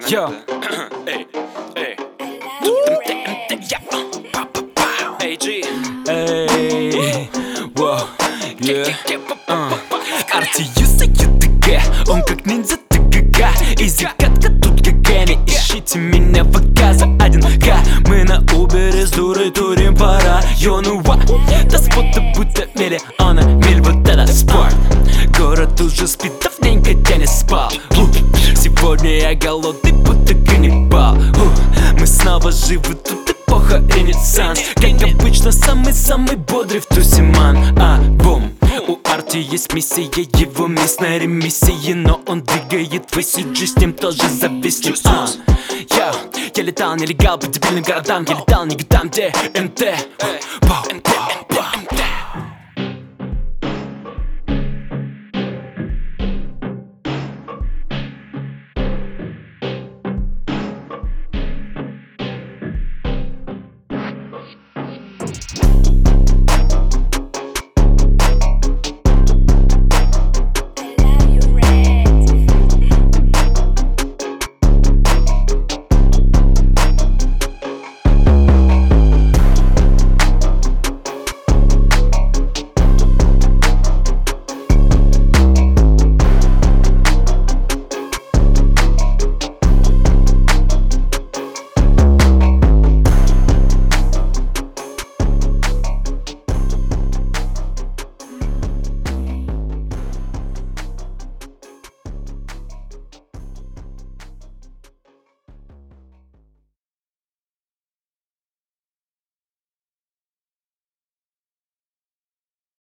Yo. Эй, воу, Артиюса ЮТГ, он как ниндзя ТГГ. Изи катка тут ГГ, не ищите меня в АК за 1К. Мы на Убере с дурой турим по району. До спота будто миллиона миль, вот это спорт. Город уже спит, давненько я не спал. Сегодня я голодный, будто каннибал. Мы снова живы, тут эпоха ренессанс. Как обычно, самый-самый бодрый в Тусиман. Бум. У Арти есть миссия, его месть на ремиссии, но он двигает весь EG, с ним тоже зависим. Я летал нелегал по дебильным городам, я летал не там, где МТ.